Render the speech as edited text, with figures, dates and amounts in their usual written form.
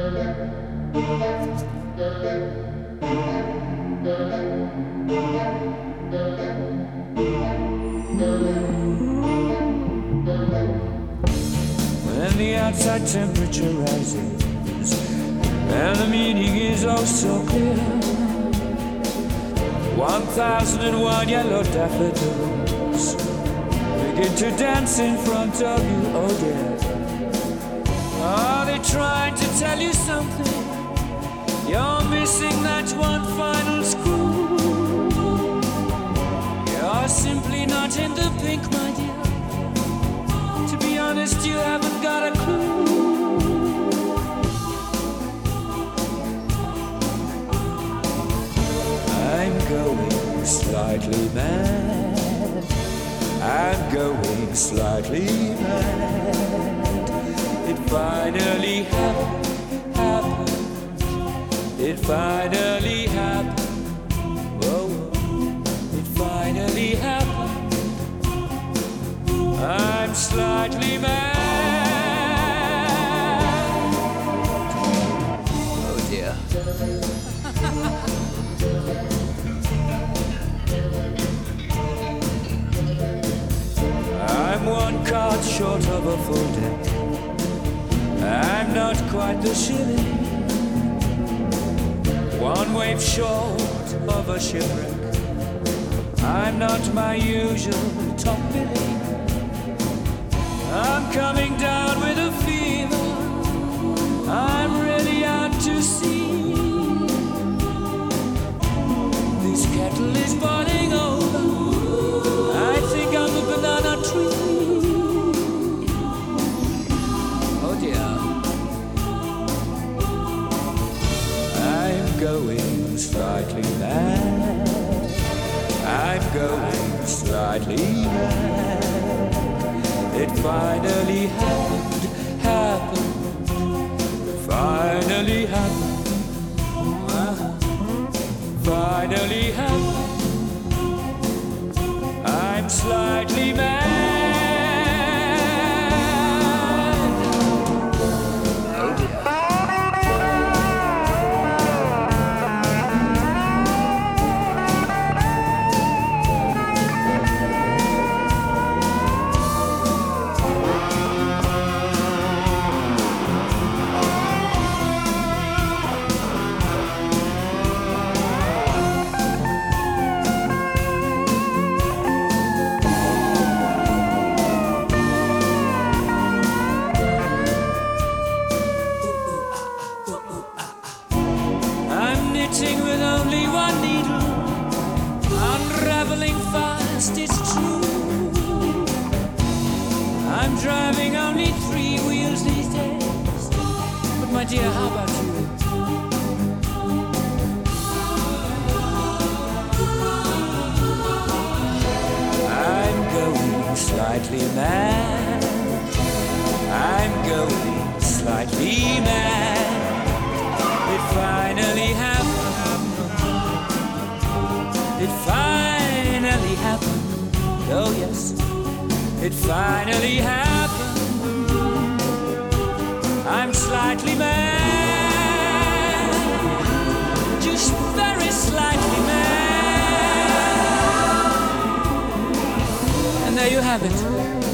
When the outside temperature rises and the meaning is oh so clear, 1001 yellow daffodils begin to dance in front of you, oh dear. Are they trying to tell you something? You're missing that one final screw. You're simply not in the pink, my dear. To be honest, you haven't got a clue. I'm going slightly mad. I'm going slightly mad. It finally happened. It finally happened. Whoa, it finally happened. I'm slightly mad. Oh dear. I'm one card short of a full deck. I'm not quite the shilling. One wave short of a shipwreck. I'm not my usual top billing. I'm coming down with a fever. I'm really out to sea. This kettle is boiling over. I think I'm a banana tree. Oh dear. I'm going slightly mad. I'm going slightly mad. It finally happened. Finally happened. Finally happened. I'm slightly mad. With only one needle, unraveling fast, it's true. I'm driving only 3 wheels these days. But my dear, how about you? I'm going slightly mad. I'm going slightly mad. It finally happened. It finally happened. Oh yes, it finally happened. I'm slightly mad. Just very slightly mad. And there you have it.